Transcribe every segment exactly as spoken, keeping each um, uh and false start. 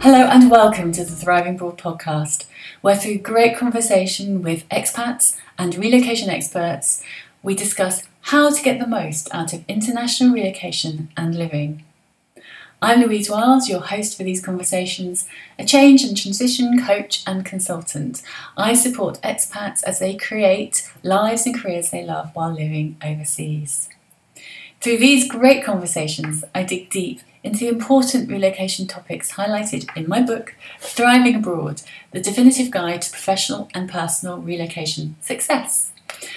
Hello and welcome to the Thriving Abroad podcast, where through great conversation with expats and relocation experts, we discuss how to get the most out of international relocation and living. I'm Louise Wiles, your host for these conversations, a change and transition coach and consultant. I support expats as they create lives and careers they love while living overseas. Through these great conversations, I dig deep into the important relocation topics highlighted in my book, Thriving Abroad, the definitive guide to professional and personal relocation success.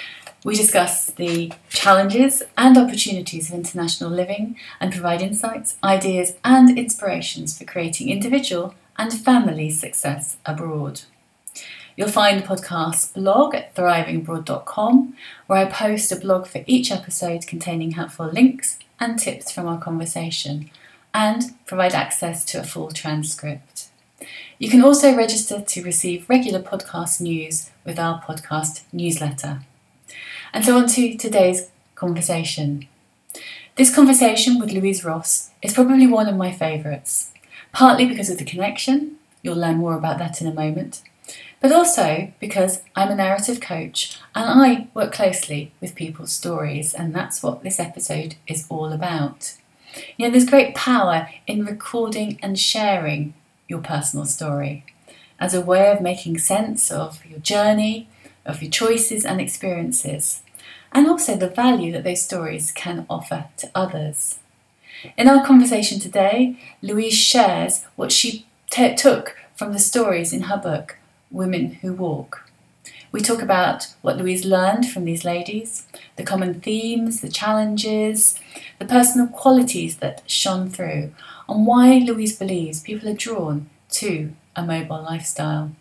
We discuss the challenges and opportunities of international living and provide insights, ideas and inspirations for creating individual and family success abroad. You'll find the podcast blog at thriving abroad dot com, where I post a blog for each episode containing helpful links and tips from our conversation, and provide access to a full transcript. You can also register to receive regular podcast news with our podcast newsletter. And so on to today's conversation. This conversation with Louise Ross is probably one of my favourites, partly because of the connection, you'll learn more about that in a moment, but also because I'm a narrative coach and I work closely with people's stories, and that's what this episode is all about. You know, there's great power in recording and sharing your personal story as a way of making sense of your journey, of your choices and experiences, and also the value that those stories can offer to others. In our conversation today, Louise shares what she t- took from the stories in her book, Women Who Walk. We talk about what Louise learned from these ladies, the common themes, the challenges, the personal qualities that shone through, and why Louise believes people are drawn to a mobile lifestyle.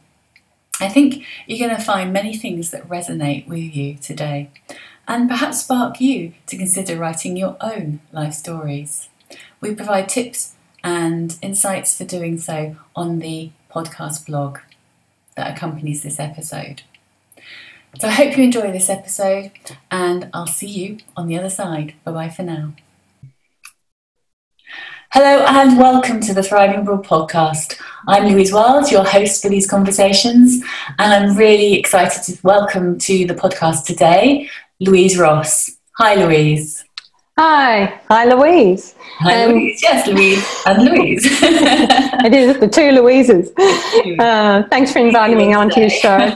I think you're going to find many things that resonate with you today, and perhaps spark you to consider writing your own life stories. We provide tips and insights for doing so on the podcast blog that accompanies this episode. So I hope you enjoy this episode, and I'll see you on the other side. Bye-bye for now. Hello and welcome to the Thriving Abroad podcast. I'm Louise Wiles, your host for these conversations, and I'm really excited to welcome to the podcast today, Louise Ross. Hi, Louise. Hi. Hi, Louise. Hi, um, Louise. Yes, Louise and Louise. It is, the two Louises. Uh, thanks for inviting me onto your show.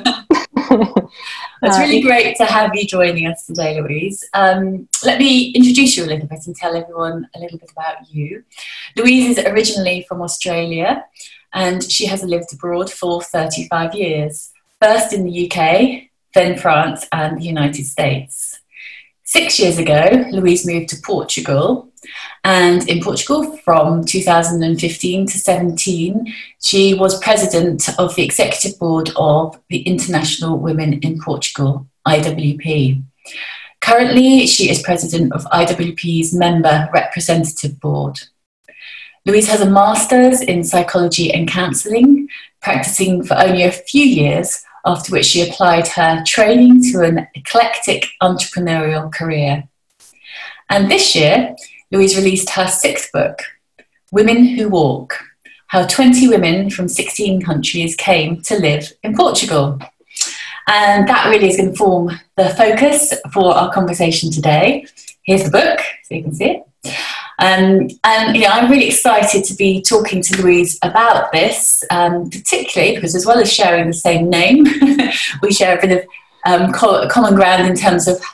It's really great to have you joining us today, Louise. Um, let me introduce you a little bit and tell everyone a little bit about you. Louise is originally from Australia, and she has lived abroad for thirty-five years, first in the U K, then France and the United States. Six years ago, Louise moved to Portugal, and in Portugal from two thousand fifteen to seventeen, she was president of the executive board of the International Women in Portugal, I W P. Currently, she is president of I W P's member representative board. Louise has a master's in psychology and counselling, practicing for only a few years, after which she applied her training to an eclectic entrepreneurial career. And this year, Louise released her sixth book, Women Who Walk, How twenty Women from sixteen countries Came to Live in Portugal. And that really is going to form the focus for our conversation today. Here's the book, so you can see it. Um, and you know, I'm really excited to be talking to Louise about this, um, particularly because as well as sharing the same name, we share a bit of um, co- common ground in terms of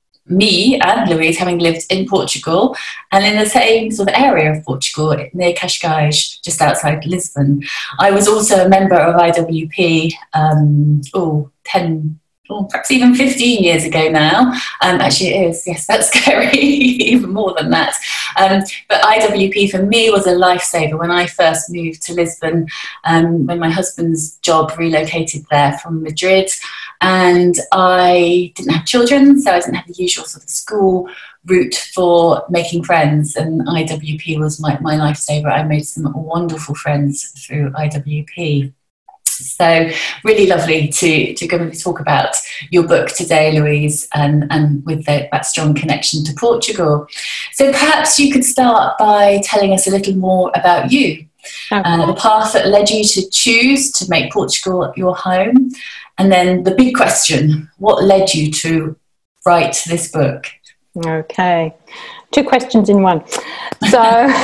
me and Louise having lived in Portugal and in the same sort of area of Portugal, near Cascais, just outside Lisbon. I was also a member of I W P, um, oh, ten, or perhaps even fifteen years ago now. Um, actually it is, yes, that's scary, even more than that. Um, but I W P for me was a lifesaver when I first moved to Lisbon, um, when my husband's job relocated there from Madrid, and I didn't have children, so I didn't have the usual sort of school route for making friends, and I W P was my, my lifesaver. I made some wonderful friends through I W P. So really lovely to, to go and talk about your book today, Louise, and, and with the, that strong connection to Portugal. So perhaps you could start by telling us a little more about you. Okay. Uh, the path that led you to choose to make Portugal your home, and then the big question, what led you to write this book? Okay, two questions in one. So,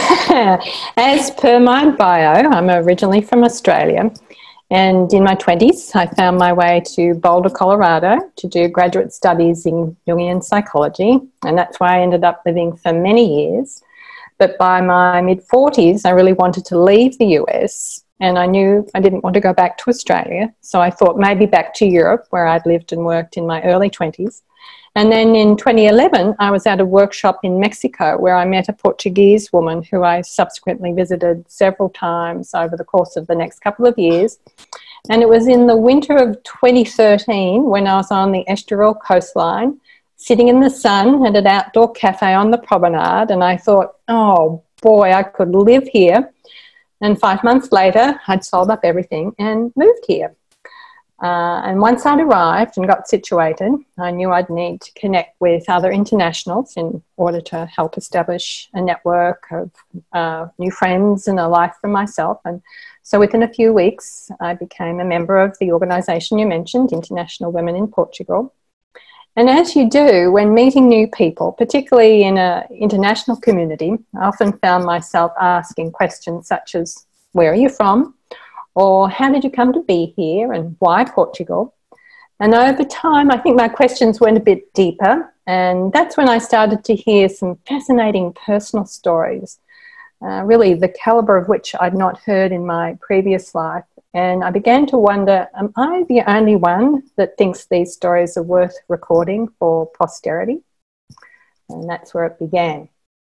as per my bio, I'm originally from Australia, and in my twenties, I found my way to Boulder, Colorado to do graduate studies in Jungian psychology, and that's where I ended up living for many years. But by my mid-forties, I really wanted to leave the U S, and I knew I didn't want to go back to Australia, so I thought maybe back to Europe, where I'd lived and worked in my early twenties. And then in twenty eleven, I was at a workshop in Mexico where I met a Portuguese woman who I subsequently visited several times over the course of the next couple of years. And it was in the winter of twenty thirteen when I was on the Estoril coastline, sitting in the sun at an outdoor cafe on the promenade, and I thought, oh boy, I could live here. And five months later, I'd sold up everything and moved here. Uh, and once I'd arrived and got situated, I knew I'd need to connect with other internationals in order to help establish a network of uh, new friends and a life for myself. And so within a few weeks, I became a member of the organisation you mentioned, International Women in Portugal. And as you do, when meeting new people, particularly in an international community, I often found myself asking questions such as, where are you from? Or how did you come to be here and why Portugal? And over time, I think my questions went a bit deeper, and that's when I started to hear some fascinating personal stories, uh, really the calibre of which I'd not heard in my previous life. And I began to wonder, am I the only one that thinks these stories are worth recording for posterity? And that's where it began.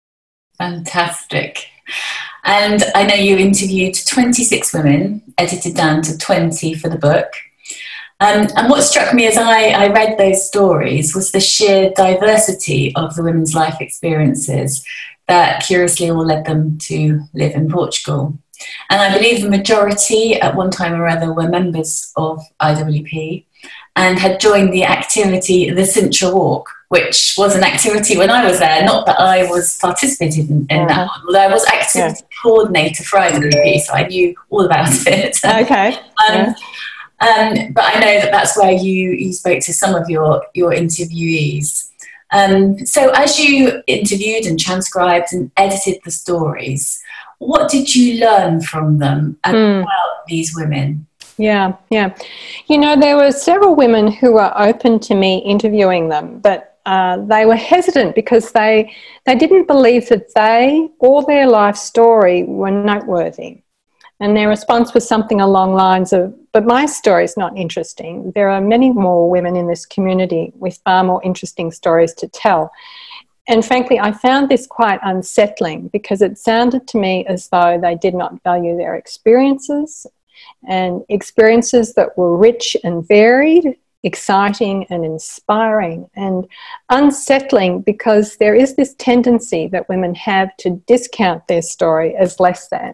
Fantastic. And I know you interviewed twenty-six women, edited down to twenty for the book. Um, and what struck me as I, I read those stories was the sheer diversity of the women's life experiences that curiously all led them to live in Portugal. And I believe the majority at one time or other were members of I W P and had joined the activity The Sintra Walk, which was an activity when I was there, not that I was participating in, in uh-huh. that one, although I was activity yeah. coordinator for I W P, so I knew all about it. Okay. um, yeah. um, but I know that that's where you, you spoke to some of your, your interviewees. Um, so as you interviewed and transcribed and edited the stories, what did you learn from them about mm. these women? Yeah, yeah. You know, there were several women who were open to me interviewing them, but uh, they were hesitant because they they didn't believe that they or their life story were noteworthy. And their response was something along lines of, but my story is not interesting. There are many more women in this community with far more interesting stories to tell. And frankly, I found this quite unsettling because it sounded to me as though they did not value their experiences, and experiences that were rich and varied, exciting and inspiring, and unsettling because there is this tendency that women have to discount their story as less than,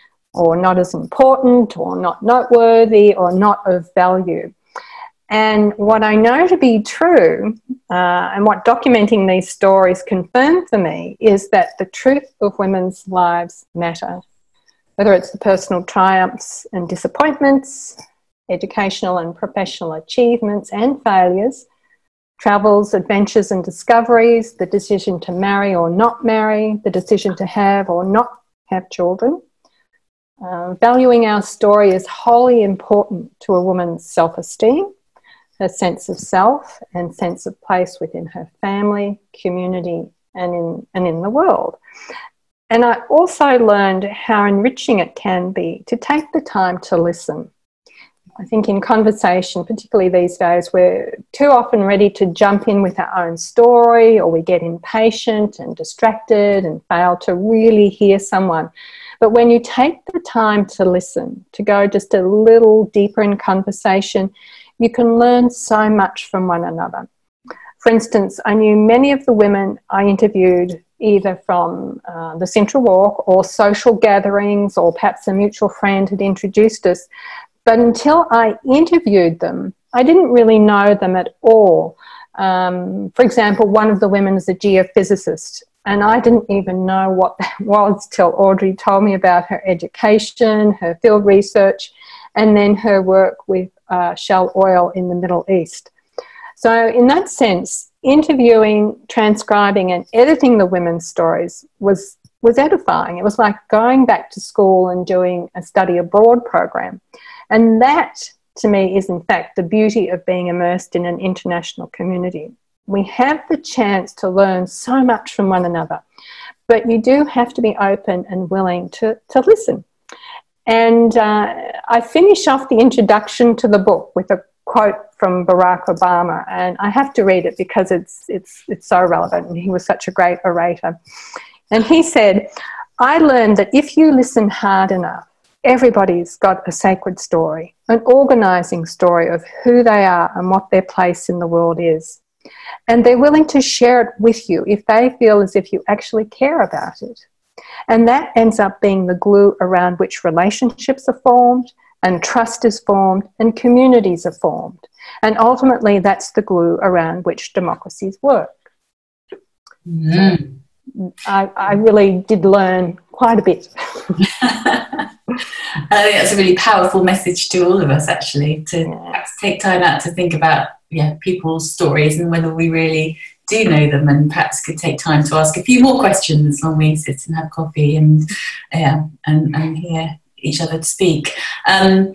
or not as important, or not noteworthy, or not of value. And what I know to be true, uh, and what documenting these stories confirmed for me, is that the truth of women's lives matter. Whether it's the personal triumphs and disappointments, educational and professional achievements and failures, travels, adventures and discoveries, the decision to marry or not marry, the decision to have or not have children. Uh, valuing our story is wholly important to a woman's self-esteem, her sense of self and sense of place within her family, community and in, and in the world. And I also learned how enriching it can be to take the time to listen. I think in conversation, particularly these days, we're too often ready to jump in with our own story, or we get impatient and distracted and fail to really hear someone. But when you take the time to listen, to go just a little deeper in conversation, you can learn so much from one another. For instance, I knew many of the women I interviewed either from uh, the Sintra Walk or social gatherings, or perhaps a mutual friend had introduced us. But until I interviewed them, I didn't really know them at all. Um, for example, one of the women is a geophysicist. And I didn't even know what that was till Audrey told me about her education, her field research, and then her work with uh, Shell Oil in the Middle East. So in that sense, interviewing, transcribing and editing the women's stories was, was edifying. It was like going back to school and doing a study abroad program. And that, to me, is in fact the beauty of being immersed in an international community. We have the chance to learn so much from one another, but you do have to be open and willing to, to listen. And uh, I finish off the introduction to the book with a quote from Barack Obama, and I have to read it because it's, it's, it's so relevant, and he was such a great orator. And he said, "I learned that if you listen hard enough, everybody's got a sacred story, an organising story of who they are and what their place in the world is. And they're willing to share it with you if they feel as if you actually care about it. And that ends up being the glue around which relationships are formed and trust is formed and communities are formed. And ultimately, that's the glue around which democracies work." Mm. So I, I really did learn quite a bit. I think that's a really powerful message to all of us, actually, to Yeah. perhaps take time out to think about yeah, people's stories and whether we really do know them, and perhaps could take time to ask a few more questions when we sit and have coffee and yeah, and, and hear each other speak. Um,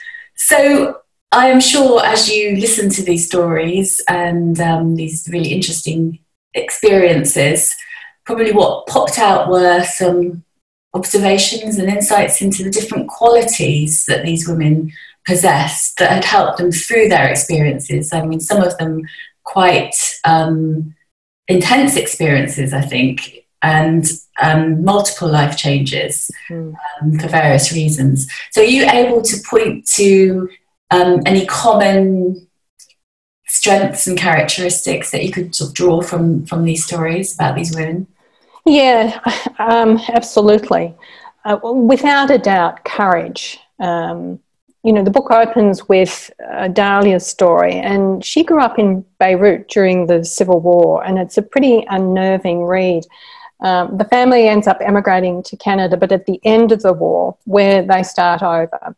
so I am sure as you listen to these stories and um, these really interesting experiences, probably what popped out were some observations and insights into the different qualities that these women possessed that had helped them through their experiences. I mean, some of them quite um, intense experiences, I think, and um, multiple life changes Mm. um, for various reasons. So are you able to point to um, any common strengths and characteristics that you could sort of draw from, from these stories about these women? Yeah, um, absolutely. Uh, without a doubt, courage. Um, you know, the book opens with uh, Dahlia's story, and she grew up in Beirut during the Civil War, and it's a pretty unnerving read. Um, the family ends up emigrating to Canada, but at the end of the war, where they start over.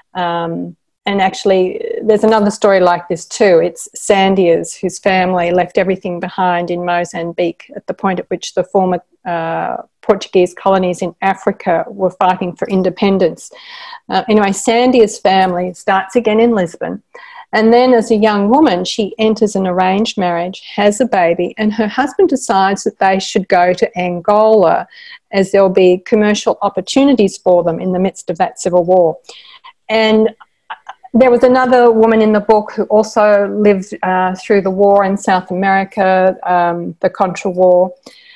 Um, and actually, there's another story like this too. It's Sandias, whose family left everything behind in Mozambique at the point at which the former uh, Portuguese colonies in Africa were fighting for independence. Uh, anyway, Sandia's family starts again in Lisbon. And then as a young woman, she enters an arranged marriage, has a baby, and her husband decides that they should go to Angola as there'll be commercial opportunities for them in the midst of that civil war. And there was another woman in the book who also lived uh, through the war in South America, um, the Contra War.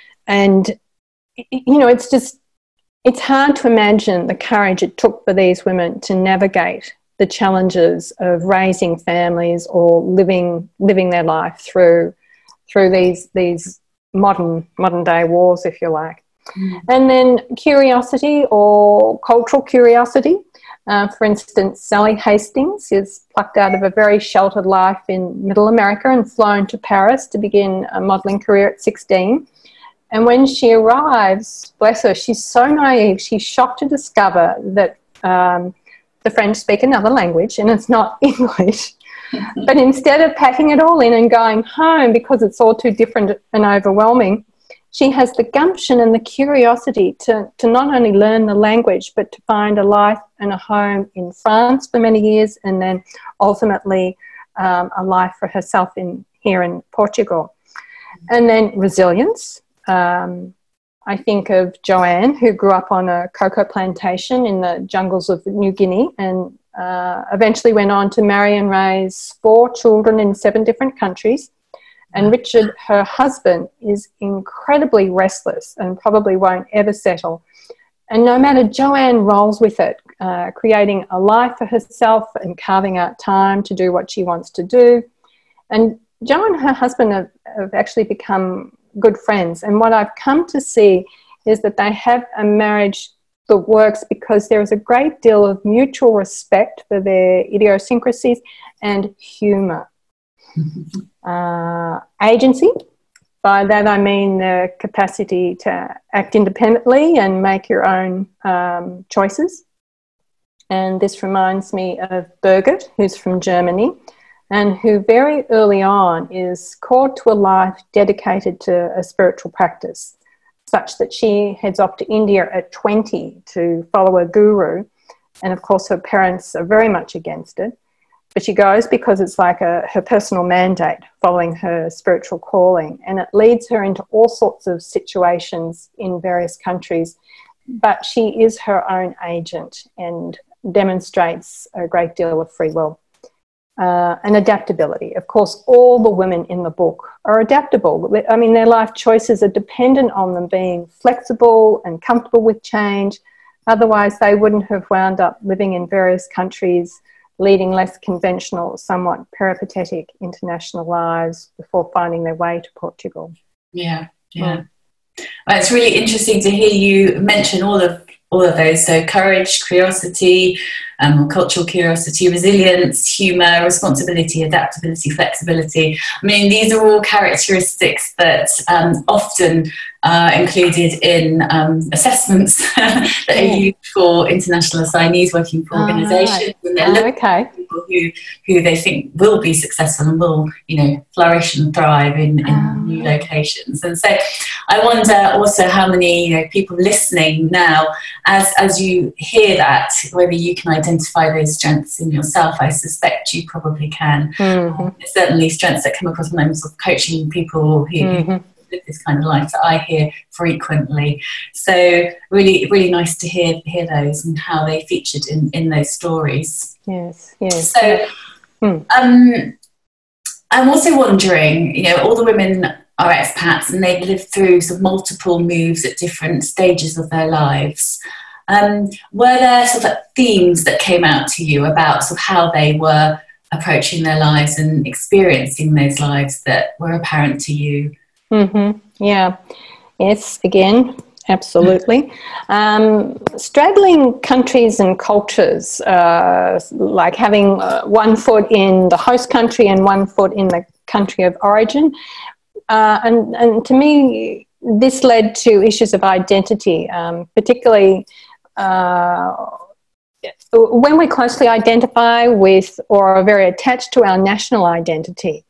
And, you know, it's just, it's hard to imagine the courage it took for these women to navigate the challenges of raising families or living living their life through through these these modern modern day wars, if you like. Mm. And then curiosity or cultural curiosity. Uh, for instance, Sally Hastings is plucked out of a very sheltered life in Middle America and flown to Paris to begin a modelling career at sixteen. And when she arrives, bless her, she's so naive, she's shocked to discover that um, the French speak another language and it's not English. But instead of packing it all in and going home because it's all too different and overwhelming, she has the gumption and the curiosity to, to not only learn the language, but to find a life and a home in France for many years, and then ultimately um, a life for herself in here in Portugal. And then resilience. Um, I think of Joanne, who grew up on a cocoa plantation in the jungles of New Guinea and uh, eventually went on to marry and raise four children in seven different countries. And Richard, her husband, is incredibly restless and probably won't ever settle. And no matter, Joanne rolls with it, uh, creating a life for herself and carving out time to do what she wants to do. And Jo and her husband have, have actually become good friends. And what I've come to see is that they have a marriage that works because there is a great deal of mutual respect for their idiosyncrasies and humour. Uh, agency. By that I mean the capacity to act independently and make your own um, choices. And this reminds me of Birgit, who's from Germany, and who very early on is called to a life dedicated to a spiritual practice, such that she heads off to India at twenty to follow a guru. And of course her parents are very much against it. But she goes because it's like a, her personal mandate, following her spiritual calling. And it leads her into all sorts of situations in various countries. But she is her own agent and demonstrates a great deal of free will uh, and adaptability. Of course, all the women in the book are adaptable. I mean, their life choices are dependent on them being flexible and comfortable with change. Otherwise, they wouldn't have wound up living in various countries, leading less conventional, somewhat peripatetic international lives before finding their way to Portugal. Yeah, yeah. Mm. Well, it's really interesting to hear you mention all of all of those. So courage, curiosity, um, cultural curiosity, resilience, humour, responsibility, adaptability, flexibility. I mean, these are all characteristics that um, often are included in um, assessments that are used for international assignees working for organisations. Oh, and they're oh, looking okay. for people who, who they think will be successful and will, you know, flourish and thrive in, in oh. new locations. And so I wonder also how many, you know, people listening now, as as you hear that, whether you can identify those strengths in yourself. I suspect you probably can. Mm-hmm. Um, there's certainly strengths that come across when I'm sort of coaching people who, Mm-hmm. who live this kind of life that I hear frequently. So really, really nice to hear hear those and how they featured in, in those stories. Yes, yes. So mm. um, I'm also wondering, you know, all the women are expats and they've lived through sort of multiple moves at different stages of their lives. Um, were there sort of themes that came out to you about sort of how they were approaching their lives and experiencing those lives that were apparent to you? Mm-hmm. Yeah. Yes, again, absolutely. Um, straddling countries and cultures, uh, like having uh, one foot in the host country and one foot in the country of origin. Uh, and, and to me, this led to issues of identity, um, particularly uh, when we closely identify with or are very attached to our national identity.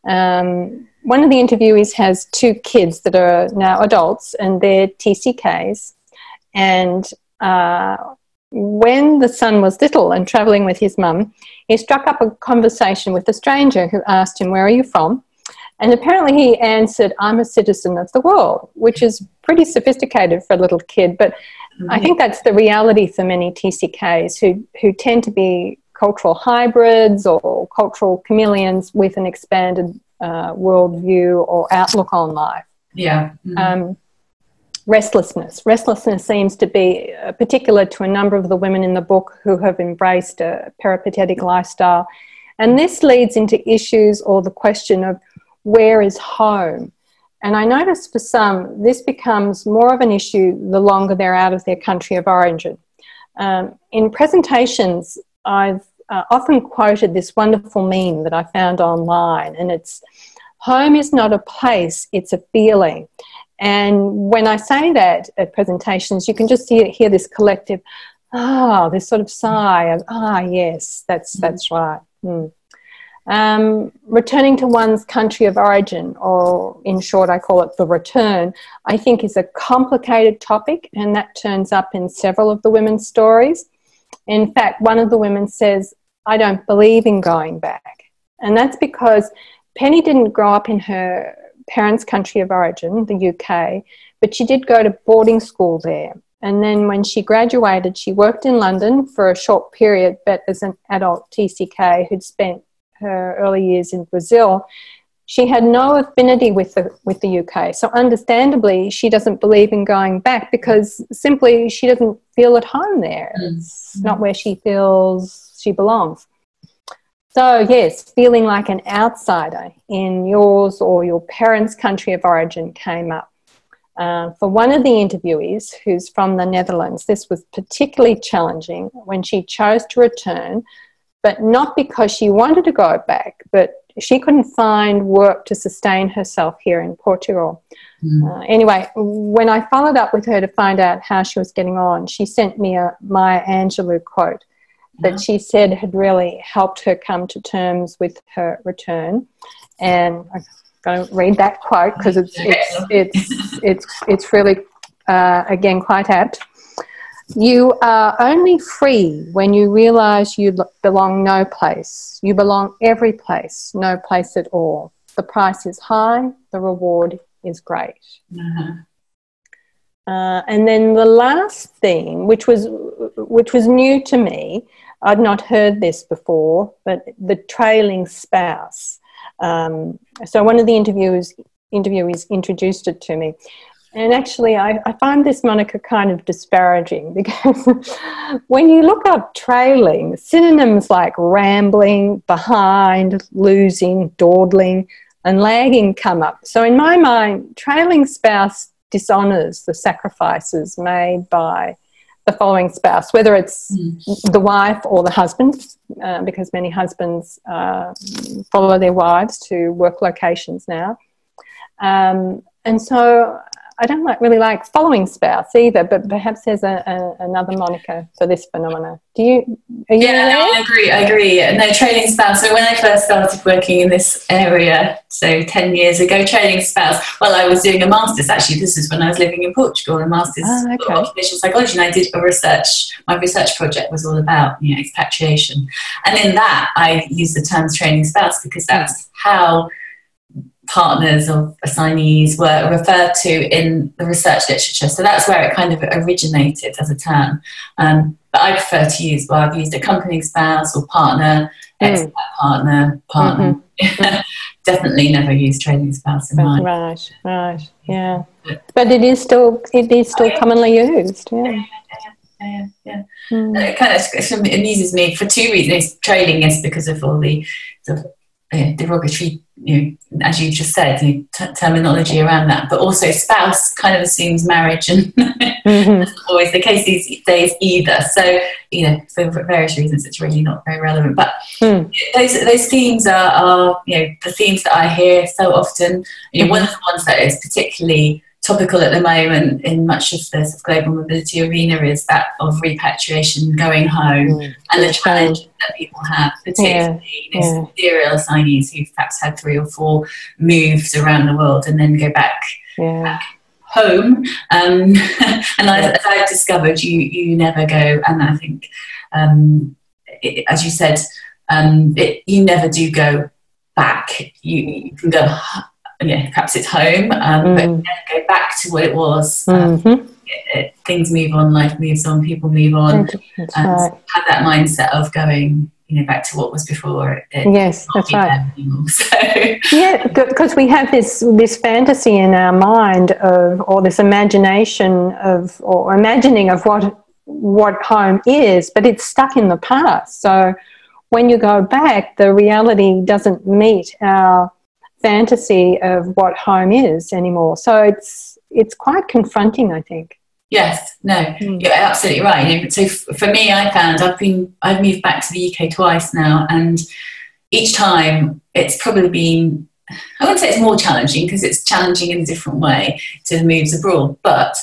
Um, one of the interviewees has two kids that are now adults and they're T C Ks. And uh, when the son was little and travelling with his mum, he struck up a conversation with a stranger who asked him, "Where are you from?" And apparently he answered, "I'm a citizen of the world," which is pretty sophisticated for a little kid. But mm-hmm. I think that's the reality for many T C Ks who, who tend to be cultural hybrids or cultural chameleons with an expanded uh, worldview or outlook on life. Yeah. Mm-hmm. Um, restlessness. Restlessness seems to be uh, particular to a number of the women in the book who have embraced a peripatetic lifestyle. And this leads into issues or the question of where is home? And I notice for some, this becomes more of an issue the longer they're out of their country of origin. Um, in presentations, I've uh, often quoted this wonderful meme that I found online, and it's, "Home is not a place, it's a feeling." And when I say that at presentations, you can just hear, hear this collective, ah, this sort of sigh of, ah, yes, that's, that's right. Mm. Um, returning to one's country of origin, or in short I call it the return, I think is a complicated topic, and that turns up in several of the women's stories. In fact, one of the women says, "I don't believe in going back." And that's because Penny didn't grow up in her parents' country of origin, the U K, but she did go to boarding school there. And then when she graduated, she worked in London for a short period, but as an adult T C K who'd spent her early years in Brazil, she had no affinity with the with the U K. So understandably, she doesn't believe in going back because simply she doesn't feel at home there. Mm. It's not where she feels she belongs. So yes, feeling like an outsider in yours or your parents' country of origin came up. Uh, for one of the interviewees, who's from the Netherlands, this was particularly challenging when she chose to return, but not because she wanted to go back, but she couldn't find work to sustain herself here in Portugal. Mm. Uh, anyway, when I followed up with her to find out how she was getting on, she sent me a Maya Angelou quote that she said had really helped her come to terms with her return. And I'm going to read that quote because it's, it's, it's, it's, it's really, uh, again, quite apt. You are only free when you realise you belong no place. You belong every place, no place at all. The price is high, the reward is great. Uh-huh. Uh, and then the last thing, which was which was new to me, I'd not heard this before, but the trailing spouse. Um, so one of the interviewers interviewees introduced it to me. And actually, I, I find this moniker kind of disparaging because when you look up trailing, synonyms like rambling, behind, losing, dawdling, and lagging come up. So in my mind, trailing spouse dishonours the sacrifices made by the following spouse, whether it's mm. the wife or the husband, uh, because many husbands uh, follow their wives to work locations now. Um, and so I don't like, really like following spouse either, but perhaps there's a, a, another moniker for this phenomena. Do you? Are you yeah, no, I agree. I agree. No, trailing spouse. So when I first started working in this area, so ten years ago, trailing spouse. Well, I was doing a master's. Actually, this is when I was living in Portugal, a master's oh, okay. of occupational psychology, and I did a research. My research project was all about, you know, expatriation, and in that I used the terms trailing spouse because that's how partners or assignees were referred to in the research literature. So that's where it kind of originated as a term. Um, but I prefer to use, well, I've used accompanying spouse or partner, mm. expat partner, partner. Mm-hmm. Definitely never used training spouse in mine. Right, right, yeah. But it is still, it is still oh, yeah. commonly used, yeah. Yeah, yeah, yeah. yeah. Mm. It kind of it amuses me for two reasons. Trailing is because of all the sort of uh, derogatory, you know, as you just said, the t- terminology around that, but also spouse kind of assumes marriage, and mm-hmm. that's not always the case these days either. So, you know, for various reasons, it's really not very relevant. But mm. those those themes are, are, you know, the themes that I hear so often. You know, mm-hmm. one of the ones that is particularly topical at the moment in much of the sort of global mobility arena is that of repatriation, going home, mm. and the challenge that people have, particularly yeah. you know, yeah. serial assignees who've perhaps had three or four moves around the world and then go back, yeah. back home. Um, and as, as I've discovered, you you never go, and I think, um, it, as you said, um, it, you never do go back. You, you can go. Yeah, perhaps it's home, um, mm. but you never go back to what it was. Um, mm-hmm. it, it, things move on, life moves on, people move on, that's and right. have that mindset of going, you know, back to what was before. It, yes, that's right. So. Yeah, because we have this this fantasy in our mind of, or this imagination of, or imagining of what what home is, but it's stuck in the past. So when you go back, the reality doesn't meet our fantasy of what home is anymore. So it's it's quite confronting, I think. Yes, no, mm. you're absolutely right. So f- for me, I found I've been I've moved back to the U K twice now, and each time it's probably been, I wouldn't say it's more challenging because it's challenging in a different way to the moves abroad, but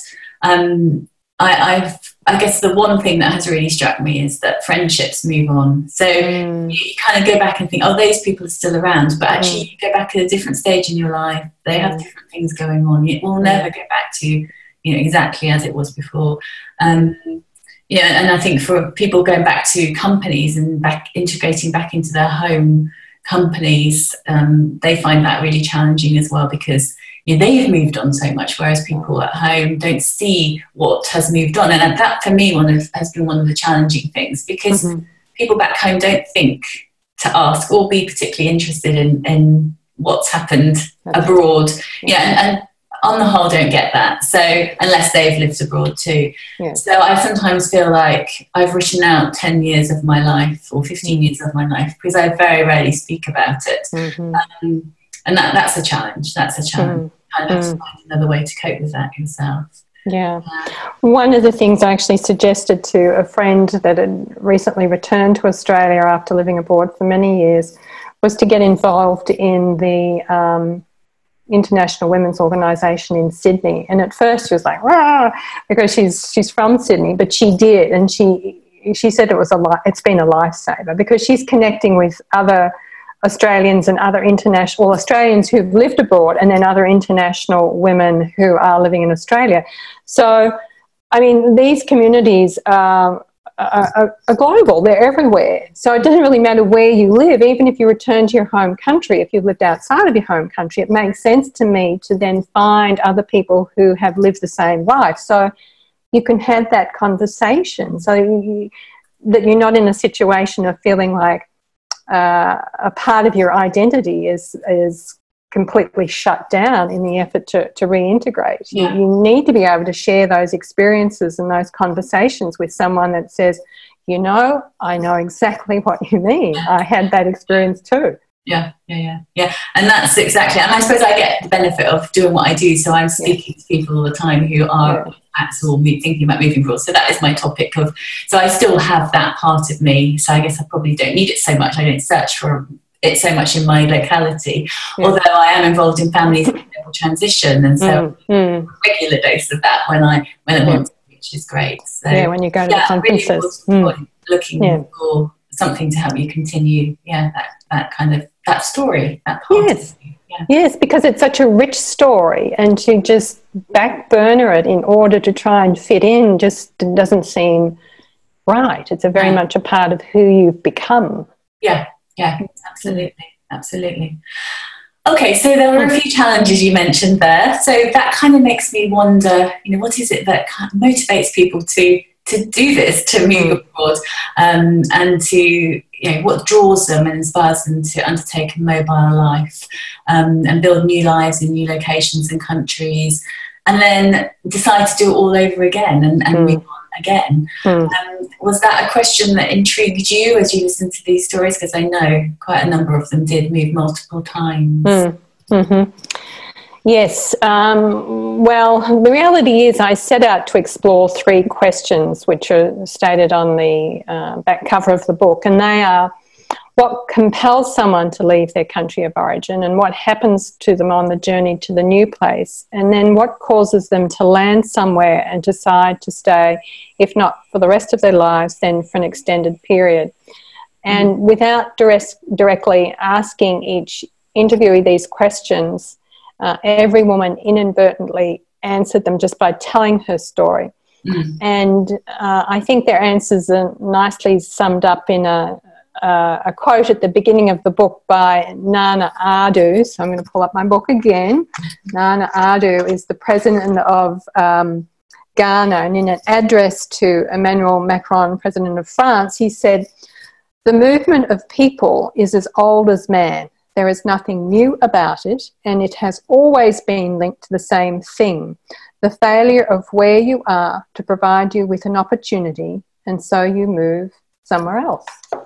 um, I, I've I guess the one thing that has really struck me is that friendships move on. So mm. you, you kind of go back and think, oh, those people are still around. But actually, mm. you go back at a different stage in your life. They have mm. different things going on. It will never go back to, you know, exactly as it was before. Um, yeah, and I think for people going back to companies and back integrating back into their home companies, um, they find that really challenging as well because, you know, they've moved on so much, whereas people at home don't see what has moved on. And that, for me, one of, has been one of the challenging things because mm-hmm. people back home don't think to ask or be particularly interested in, in what's happened That's abroad. Yeah, yeah and, and on the whole, don't get that. So unless they've lived abroad too. Yeah. So I sometimes feel like I've written out ten years of my life or fifteen years of my life because I very rarely speak about it. Mm-hmm. Um, and that, that's a challenge. That's a challenge. Mm. Kind of mm. find another way to cope with that yourself. Yeah. One of the things I actually suggested to a friend that had recently returned to Australia after living abroad for many years was to get involved in the um, International Women's Organisation in Sydney. And at first she was like, "Rah," because she's she's from Sydney, but she did, and she she said it was a li- it's been a lifesaver because she's connecting with other Australians and other international, well, Australians who've lived abroad, and then other international women who are living in Australia. So, I mean, these communities are, are, are global. They're everywhere. So it doesn't really matter where you live. Even if you return to your home country, if you've lived outside of your home country, it makes sense to me to then find other people who have lived the same life. So you can have that conversation so you, that you're not in a situation of feeling like uh, a part of your identity is is completely shut down in the effort to, to reintegrate. Yeah. You, you need to be able to share those experiences and those conversations with someone that says, you know, I know exactly what you mean. I had that experience too. Yeah, yeah, yeah, yeah. And that's exactly, and I suppose I get the benefit of doing what I do. So I'm speaking yeah. to people all the time who are yeah. at all thinking about moving abroad. So that is my topic of, so I still have that part of me. So I guess I probably don't need it so much. I don't search for it so much in my locality, yeah. although I am involved in families in transition. And so mm, mm. a regular dose of that when I, when I yeah. want to, which is great. So yeah, when you go to yeah, the conferences. Really mm. looking yeah. for something to help you continue, yeah, that, that kind of, that story, that part. Yes, yeah. yes, because it's such a rich story, and to just back burner it in order to try and fit in just doesn't seem right. It's a very yeah. much a part of who you've become. Yeah, yeah, absolutely, absolutely. Okay, so there were a few challenges you mentioned there. So that kind of makes me wonder, you know, what is it that kind of motivates people to to do this, to move abroad, um, and to, you know, what draws them and inspires them to undertake a mobile life um, and build new lives in new locations and countries, and then decide to do it all over again and, and mm. move on again. Mm. Um, was that a question that intrigued you as you listened to these stories? Because I know quite a number of them did move multiple times. Mm. Mm-hmm. Yes. Um, well, the reality is I set out to explore three questions which are stated on the uh, back cover of the book, and they are: what compels someone to leave their country of origin, and what happens to them on the journey to the new place, and then what causes them to land somewhere and decide to stay, if not for the rest of their lives, then for an extended period. And mm-hmm. without direct, directly asking each interviewee these questions, Uh, every woman inadvertently answered them just by telling her story. Mm. And uh, I think their answers are nicely summed up in a, uh, a quote at the beginning of the book by Nana Adu. So I'm going to pull up my book again. Nana Adu is the president of um, Ghana, and in an address to Emmanuel Macron, president of France, he said, "The movement of people is as old as man. There is nothing new about it, and it has always been linked to the same thing, the failure of where you are to provide you with an opportunity, and so you move somewhere else."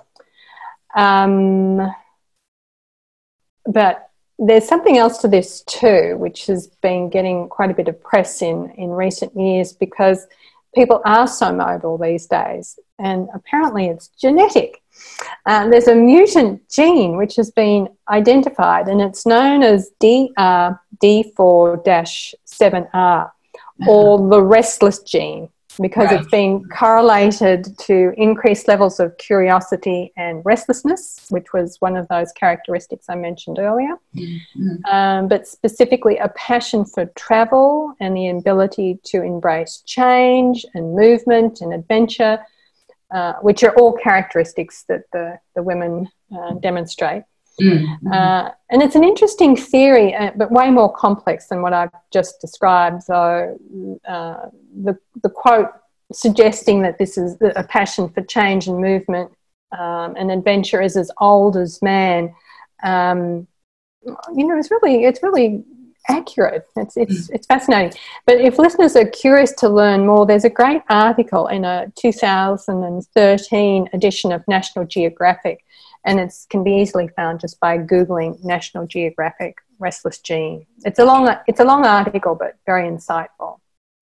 Um, but there's something else to this too, which has been getting quite a bit of press in, in recent years, because people are so mobile these days, and apparently it's genetic. Uh, there's a mutant gene which has been identified, and it's known as D R D four seven R, or the restless gene, because right. it's been correlated to increased levels of curiosity and restlessness, which was one of those characteristics I mentioned earlier, mm-hmm. um, but specifically a passion for travel and the ability to embrace change and movement and adventure, Uh, which are all characteristics that the, the women uh, demonstrate. Mm-hmm. Uh, and it's an interesting theory, uh, but way more complex than what I've just described. So uh, the, the quote suggesting that this is a passion for change and movement um, and adventure is as old as man, um, you know, it's really, it's really accurate. It's it's it's fascinating. But if listeners are curious to learn more, there's a great article in a two thousand thirteen edition of National Geographic, and it can be easily found just by Googling National Geographic restless gene. It's a long it's a long article, but very insightful.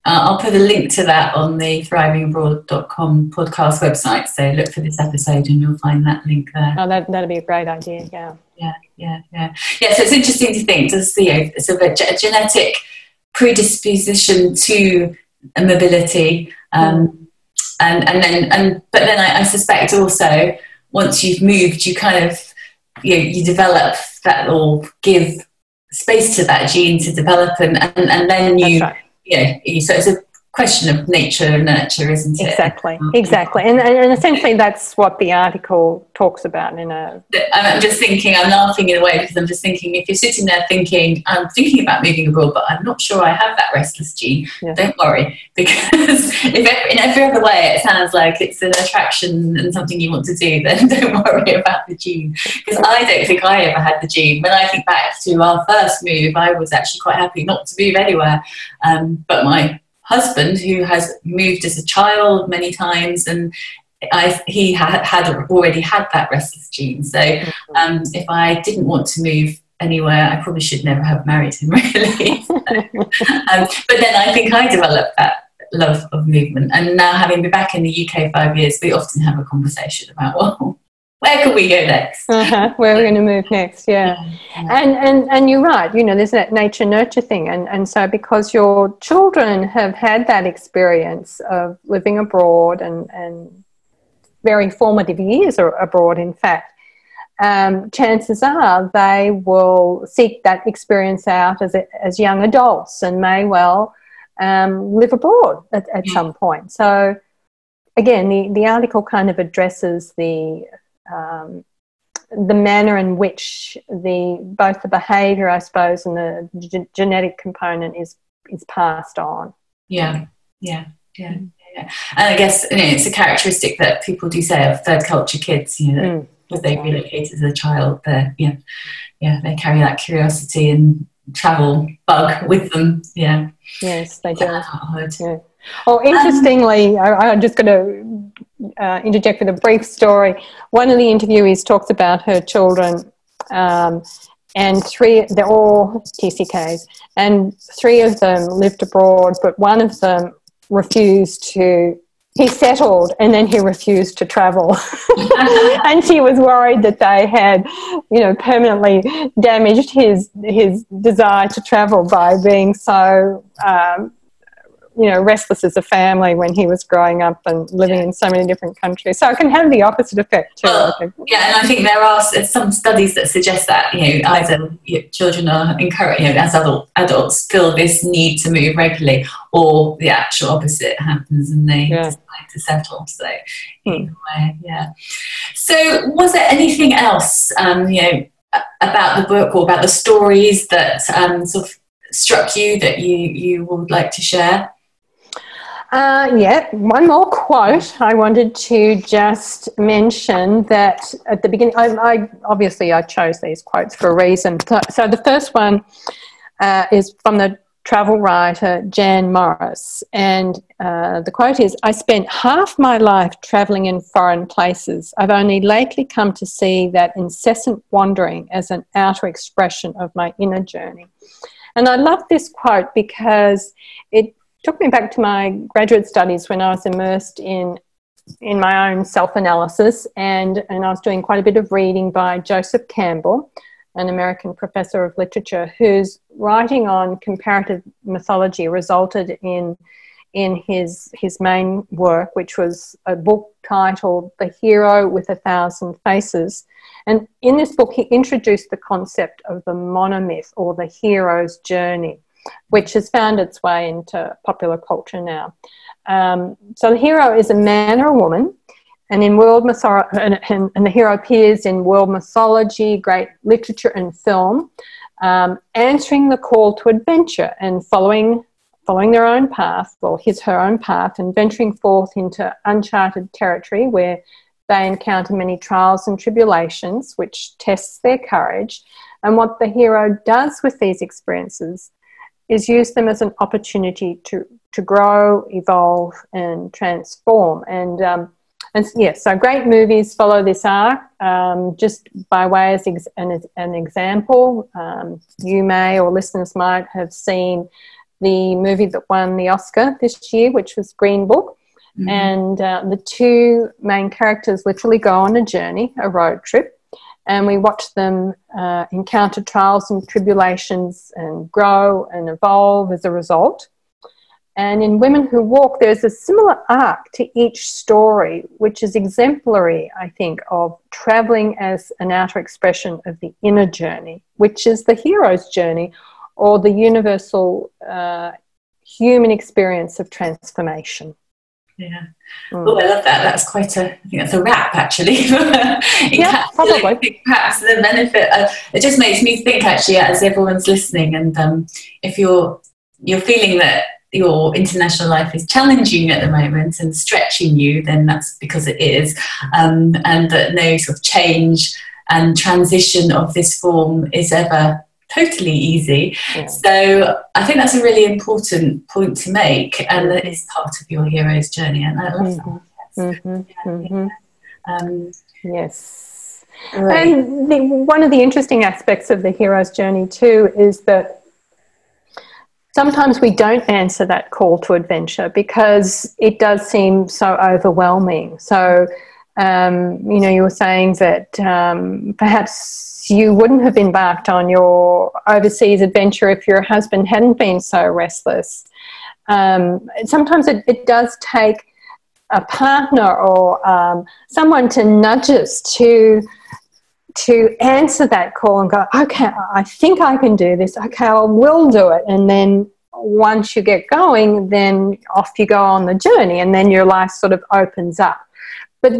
Uh, I'll put a link to that on the thriving abroad dot com podcast website. So look for this episode and you'll find that link there. Oh, that, that'd be a great idea, yeah. Yeah, yeah, yeah. Yeah, so it's interesting to think, does you know, sort of a, a genetic predisposition to mobility, um, mm. and, and then, and but then I, I suspect also once you've moved, you kind of, you know, you develop that or give space to that gene to develop, and, and, and then you, That's right. yeah, you, so it's a question of nature and nurture, isn't it? Exactly, exactly. And, and essentially that's what the article talks about in a... I'm just thinking, I'm laughing in a way because I'm just thinking, if you're sitting there thinking, I'm thinking about moving abroad, but I'm not sure I have that restless gene, yeah. Don't worry, because if every, in every other way it sounds like it's an attraction and something you want to do, then don't worry about the gene. Because I don't think I ever had the gene. When I think back to our first move, I was actually quite happy not to move anywhere. Um, but my husband, who has moved as a child many times, and I, he had, had already had that restless gene. So um, if I didn't want to move anywhere, I probably should never have married him, really. So, um, but then I think I developed that love of movement. And now, having been back in the U K five years, we often have a conversation about, well, where can we go next? Uh-huh. Where are we going to move next? Yeah. yeah, yeah. And, and and you're right, you know, there's that nature-nurture thing. And, and so because your children have had that experience of living abroad and, and very formative years abroad, in fact, um, chances are they will seek that experience out as, a, as young adults and may well um, live abroad at, at yeah. some point. So, again, the, the article kind of addresses the... Um, the manner in which the both the behaviour, I suppose, and the g- genetic component is is passed on. Yeah, yeah, yeah, yeah. And I guess, you know, it's a characteristic that people do say of third culture kids. You know, mm, that they relocated as a child, they yeah, yeah, they carry that curiosity and travel bug with them. Yeah. Yes, they do. Yeah. Oh, interestingly, um, I, I'm just going to uh, interject with a brief story. One of the interviewees talks about her children, um, and three, they're all T C Ks, and three of them lived abroad, but one of them refused to, he settled and then he refused to travel. And she was worried that they had, you know, permanently damaged his, his desire to travel by being so... Um, you know, restless as a family when he was growing up and living yeah. in so many different countries. So it can have the opposite effect too, well, I think. Yeah, and I think there are some studies that suggest that, you know, either children are encouraged, you know, as adult, adults feel this need to move regularly, or the actual opposite happens and they yeah. decide to settle. So, hmm. either way, yeah. So was there anything else, um, you know, about the book or about the stories that um, sort of struck you that you, you would like to share? Uh, yeah, one more quote. I wanted to just mention that at the beginning, I, I obviously I chose these quotes for a reason. So, so the first one uh, is from the travel writer Jan Morris, and uh, the quote is, "I spent half my life travelling in foreign places. I've only lately come to see that incessant wandering as an outer expression of my inner journey." And I love this quote because it took me back to my graduate studies when I was immersed in in my own self-analysis, and, and I was doing quite a bit of reading by Joseph Campbell, an American professor of literature, whose writing on comparative mythology resulted in in his his main work, which was a book titled The Hero with a Thousand Faces. And in this book, he introduced the concept of the monomyth, or the hero's journey, which has found its way into popular culture now. Um, so the hero is a man or a woman, and in world mythology, and, and, and the hero appears in world mythology, great literature and film, um, answering the call to adventure and following following their own path, or his her own path, and venturing forth into uncharted territory where they encounter many trials and tribulations, which tests their courage. And what the hero does with these experiences is use them as an opportunity to, to grow, evolve, and transform. And, um, and yes, yeah, so great movies follow this arc. Um, just by way as ex- an, an example, um, you may, or listeners might, have seen the movie that won the Oscar this year, which was Green Book. Mm-hmm. And uh, the two main characters literally go on a journey, a road trip, and we watch them uh, encounter trials and tribulations and grow and evolve as a result. And in Women Who Walk, there's a similar arc to each story, which is exemplary, I think, of travelling as an outer expression of the inner journey, which is the hero's journey, or the universal uh, human experience of transformation. Yeah. Mm. Oh, I love that. That's quite a, I think that's a wrap, actually. Yeah, probably. Perhaps the benefit, uh, it just makes me think, actually, as everyone's listening, and um, if you're you're feeling that your international life is challenging at the moment and stretching you, then that's because it is, um, and that no sort of change and transition of this form is ever totally easy. Yeah. So I think that's a really important point to make, and that is part of your hero's journey, and I love mm-hmm. that. Mm-hmm. Yeah, mm-hmm. Yeah. Um, yes. Right. And the, one of the interesting aspects of the hero's journey too is that sometimes we don't answer that call to adventure because it does seem so overwhelming. So, um, you know, you were saying that um, perhaps you wouldn't have embarked on your overseas adventure if your husband hadn't been so restless. Um, sometimes it, it does take a partner or um, someone to nudge us to to answer that call and go, okay, I think I can do this. Okay, I will do it. And then once you get going, then off you go on the journey, and then your life sort of opens up. But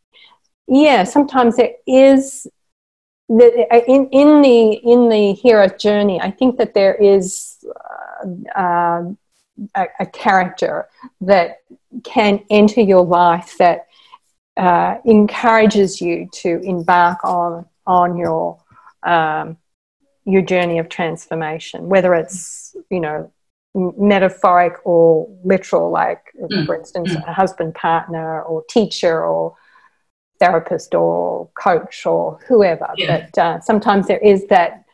yeah, sometimes there is the, in in the in the hero's journey, I think that there is uh, uh, a, a character that can enter your life that Uh, encourages you to embark on on your um, your journey of transformation, whether it's, you know, metaphoric or literal, like mm. for instance, mm. a husband, partner, or teacher, or therapist, or coach, or whoever. Yeah. But uh, sometimes there is that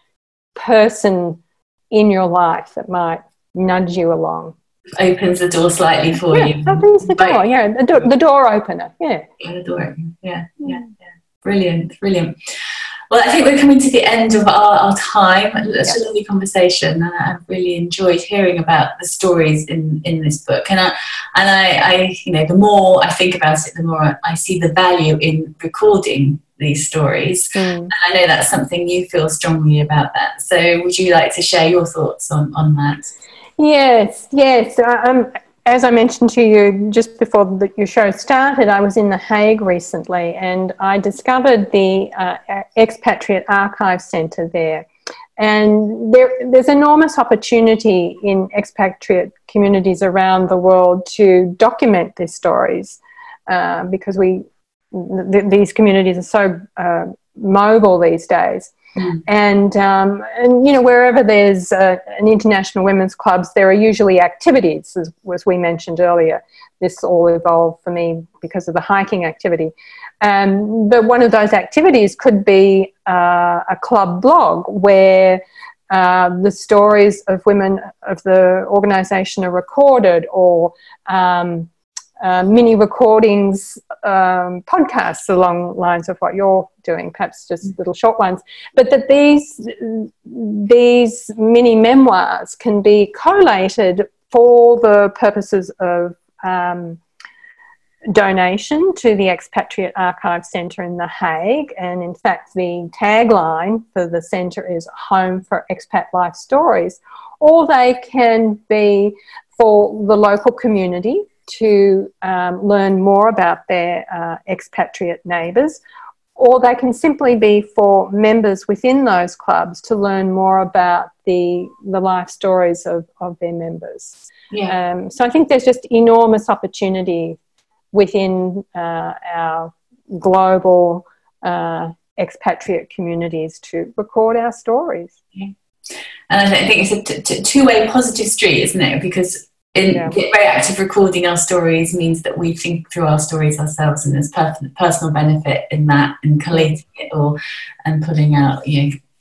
person in your life that might nudge you along. Opens the door slightly for yeah, you. Opens the door, yeah, the, do- the door opener, yeah. Yeah, the door opener, yeah, yeah, yeah. Brilliant, brilliant. Well, I think we're coming to the end of our, our time. It's yeah. a lovely conversation, and I've really enjoyed hearing about the stories in, in this book. And I, and I, I, you know, the more I think about it, the more I see the value in recording these stories. Mm. And I know that's something you feel strongly about that. So would you like to share your thoughts on, on that? Yes, yes. Um, as I mentioned to you just before the, your show started, I was in The Hague recently, and I discovered the uh, Expatriate Archive Centre there. And there, there's enormous opportunity in expatriate communities around the world to document these stories uh, because we th- these communities are so uh, mobile these days. Mm. And, um, and, you know, wherever there's uh, an international women's clubs, there are usually activities, as, as we mentioned earlier. This all evolved for me because of the hiking activity. Um, but one of those activities could be uh, a club blog where uh, the stories of women of the organisation are recorded, or um, Uh, mini recordings, um, podcasts along lines of what you're doing, perhaps just little short ones, but that these these mini memoirs can be collated for the purposes of um, donation to the Expatriate Archive Centre in The Hague. And in fact, the tagline for the centre is Home for Expat Life Stories. Or they can be for the local community to um, learn more about their uh, expatriate neighbours, or they can simply be for members within those clubs to learn more about the the life stories of, of their members. Yeah. Um, so I think there's just enormous opportunity within uh, our global uh, expatriate communities to record our stories. Yeah. And I think it's a t- t- two-way positive street, isn't it? Because in yeah. very active recording our stories means that we think through our stories ourselves, and there's per- personal benefit in that, and collating it all and putting out, you know,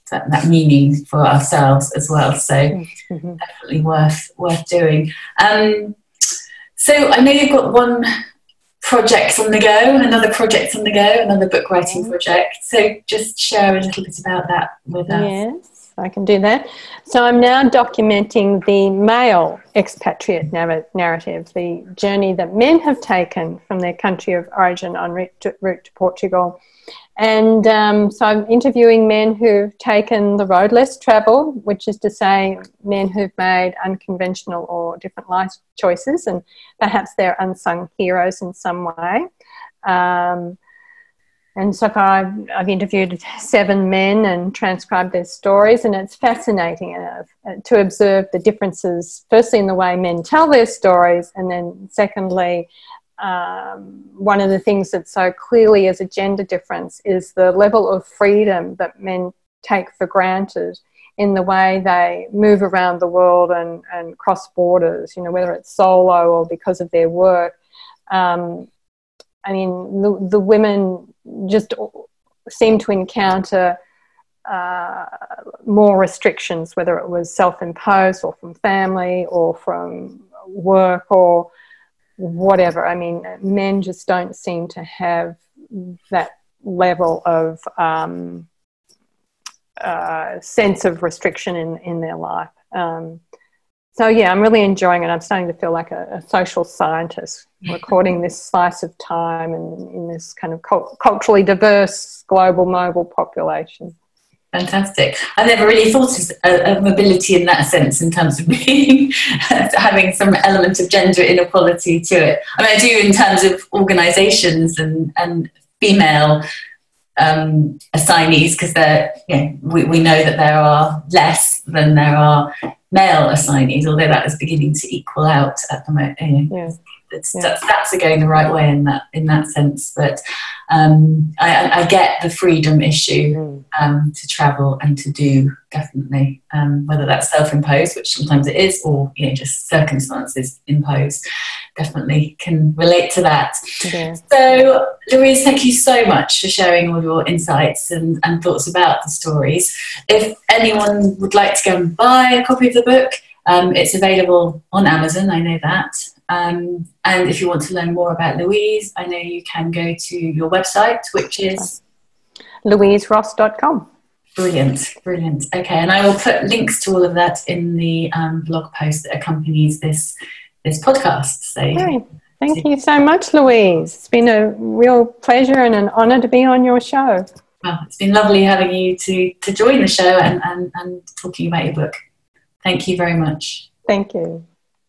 that, that meaning for ourselves as well. So mm-hmm. definitely worth worth doing. Um, so I know you've got one project on the go, another project on the go, another book writing project. So just share a little bit about that with us. Yes, I can do that. So I'm now documenting the male expatriate narr- narrative, the journey that men have taken from their country of origin en route to, route to Portugal. And um, so I'm interviewing men who've taken the road less travelled, which is to say men who've made unconventional or different life choices, and perhaps they're unsung heroes in some way. Um, and so far I've, I've interviewed seven men and transcribed their stories, and it's fascinating uh, to observe the differences, firstly in the way men tell their stories, and then secondly, Um, one of the things that so clearly is a gender difference is the level of freedom that men take for granted in the way they move around the world and, and cross borders, you know, whether it's solo or because of their work. Um, I mean, the, the women just seem to encounter uh, more restrictions, whether it was self-imposed or from family or from work or whatever. I mean, men just don't seem to have that level of um, uh, sense of restriction in, in their life. Um, so, yeah, I'm really enjoying it. I'm starting to feel like a, a social scientist recording this slice of time and in this kind of cult- culturally diverse, global, mobile population. Fantastic. I've never really thought of, uh, of mobility in that sense, in terms of being having some element of gender inequality to it. I mean, I do in terms of organisations and, and female um, assignees, because they're, you know, we, we know that there are less than there are male assignees, although that is beginning to equal out at the moment. You know. Yeah. It's, yeah. Stats are going the right way in that in that sense, but um, I, I get the freedom issue Mm. um, to travel and to do, definitely, um, whether that's self-imposed, which sometimes it is, or you know, just circumstances imposed. Definitely can relate to that. Yeah. So, Louise, thank you so much for sharing all your insights and, and thoughts about the stories. If anyone would like to go and buy a copy of the book, um, it's available on Amazon, I know that. Um, and if you want to learn more about Louise, I know you can go to your website, which is louise ross dot com. Brilliant, brilliant. Okay, and I will put links to all of that in the um, blog post that accompanies this this podcast. So, okay. Thank you so much, Louise. It's been a real pleasure and an honour to be on your show. Well, it's been lovely having you to, to join the show and, and, and talking about your book. Thank you very much. Thank you.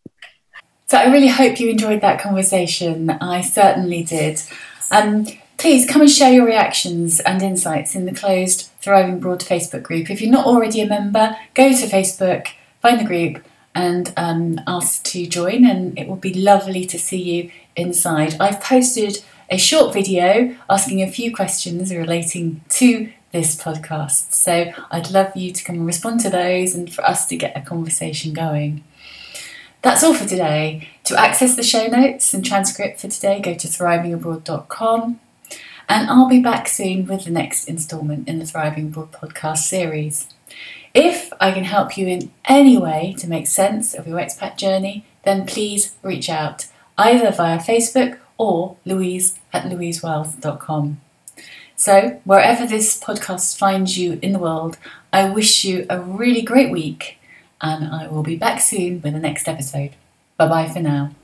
So I really hope you enjoyed that conversation. I certainly did. Um, please come and share your reactions and insights in the closed Thriving Abroad Facebook group. If you're not already a member, go to Facebook, find the group and um, ask to join, and it will be lovely to see you inside. I've posted a short video asking a few questions relating to this podcast. So I'd love you to come and respond to those and for us to get a conversation going. That's all for today. To access the show notes and transcript for today, go to thriving abroad dot com. And I'll be back soon with the next instalment in the Thriving Abroad podcast series. If I can help you in any way to make sense of your expat journey, then please reach out, either via Facebook or louise at louise wells dot com. So, wherever this podcast finds you in the world, I wish you a really great week. And I will be back soon with the next episode. Bye bye for now.